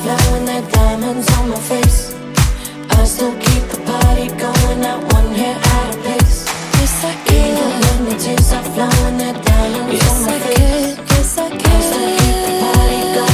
blowing their diamonds on my face. I still keep the party going, not one hair out of place. Yes, I can. Even when the tears are flowing, their diamonds on my face. Yes, I can. I still keep the party going.